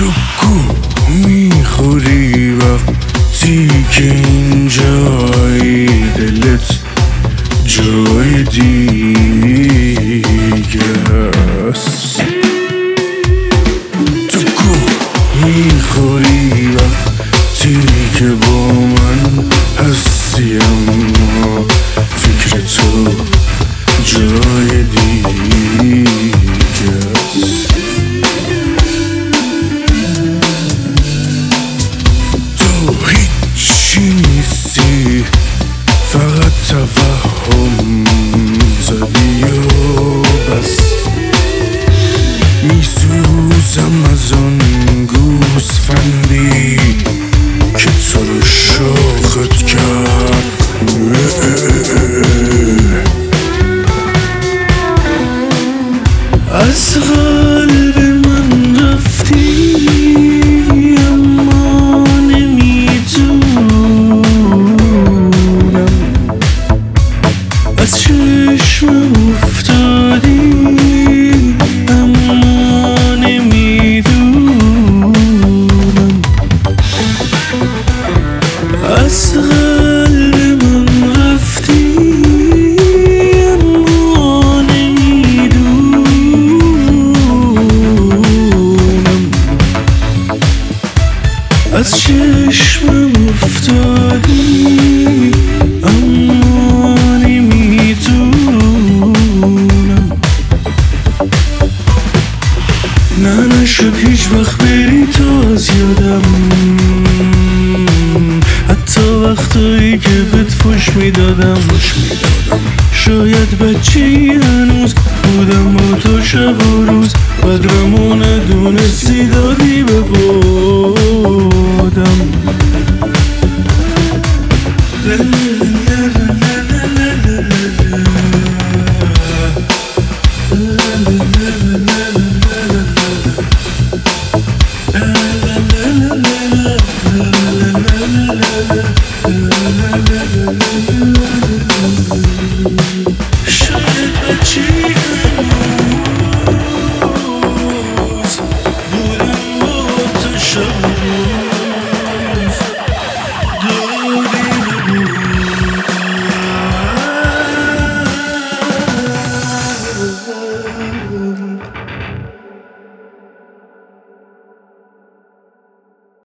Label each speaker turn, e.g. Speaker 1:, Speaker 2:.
Speaker 1: تو گو میخوری وقتی که اینجایی دلت جای دیگه است. تو گو میخوری وقتی که با من هستی اما فکر تو جای دیگه است. تو هیچی نیستی، فقط توهم زدی و بس. میسوزم از آن گوسفندی که تو رو شاخت کرد. از قلب من رفتی اما نمیدونم، از چشمم افتادی اما نمیدونم. از قلب من رفتی اما نمیدونم، از چشمم افتادی اما نمیدونم. نه نشد هیچ وقت بری تو از یادم، حتی وقتایی که بهت فوش میدادم. شاید بچه‌ای هنوز بودم با تو شب و روز، قدرمو ندونستی دادی به بادم.